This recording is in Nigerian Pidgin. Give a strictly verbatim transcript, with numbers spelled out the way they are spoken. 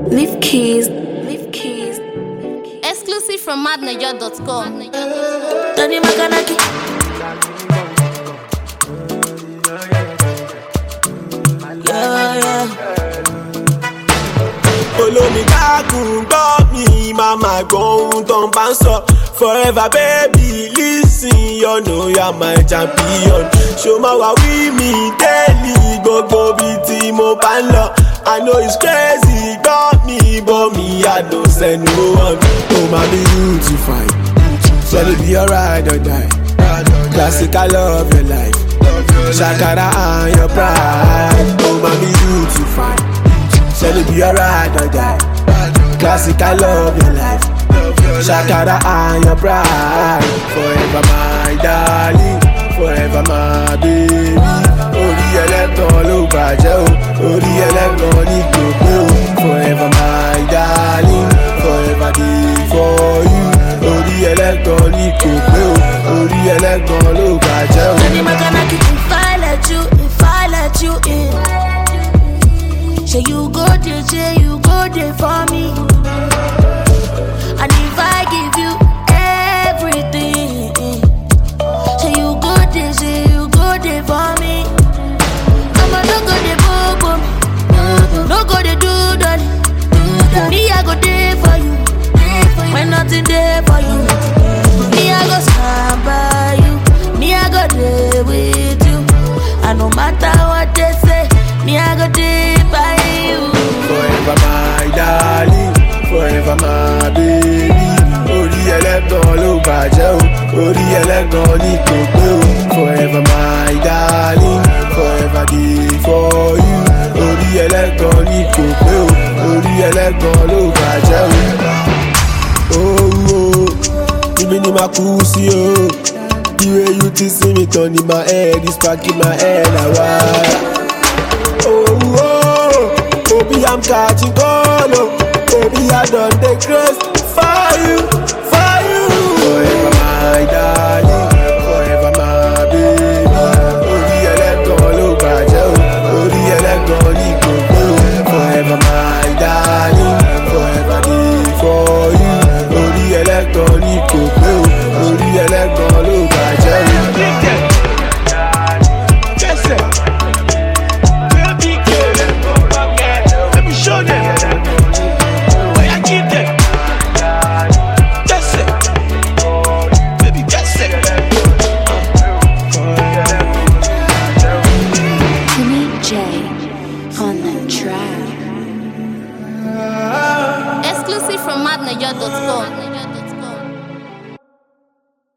Leave keys. Leave keys. Exclusive from mad naija dot com. Tony Makanaki. Yeah, yeah. Olómi kákùn gbọ́ mi, màmá gbọ́ ohun tó ń bá ń sọ. Forever baby, listen, you know you're my champion. Show my wa with me daily, gbogbo bí tí mo bá ń lọ. I know it's crazy, got me, but me I don't send no one. Oh my be you to find, shall it be alright or die? Classic, I love your life. Shakara and your pride. Oh my be you to find, shall it be alright or die? Classic, I love your life. Shakara and your pride. Forever my darling, forever my baby. Orí ẹlẹ́gàn ló bàjẹ́ o, orí ẹlẹ́gàn ní gbogbo o. Forever my darling, forever dey for you. Orí ẹlẹ́gàn ní gbogbo o, orí ẹlẹ́gàn ló bàjẹ́ o. Tony Makanaki, if I let you, if I let you in, say you go there, say you go there for me. And if I give you everything, say you go there, say you go there for me. I'ma no go there, bobo, no go there, do that. Me I go there for you, when nothing there for you. Me I go stand by you, me I go there with you. And no matter what they say, me I go there by you. Forever my darling, forever my baby. Orí ẹlẹ́gàn ló bàjẹ́ o, orí ẹlẹ́gàn ní gbogbo o. Forever my darling, forever dey for you. Orí ẹlẹ́gàn ní gbogbo o, orí ẹlẹ́gàn ló bàjẹ́ o. Oh oh, ibi ni màá kú sí o. The way you ti see me turn in my head, it's back in my head awa. Oh oh, baby I'm catching cold oh. Baby I done the grace for you, for you. Forever my darling, forever my baby. Orí ẹlẹ́gàn ló bàjẹ́ o, orí ẹlẹ́gàn ní gbogbo o. Forever my darling, forever dey for you. Orí ẹlẹ́gàn ní gbogbo o, orí ẹlẹ́gàn ló bàjẹ́ o. Exclusive from mad naija dot com.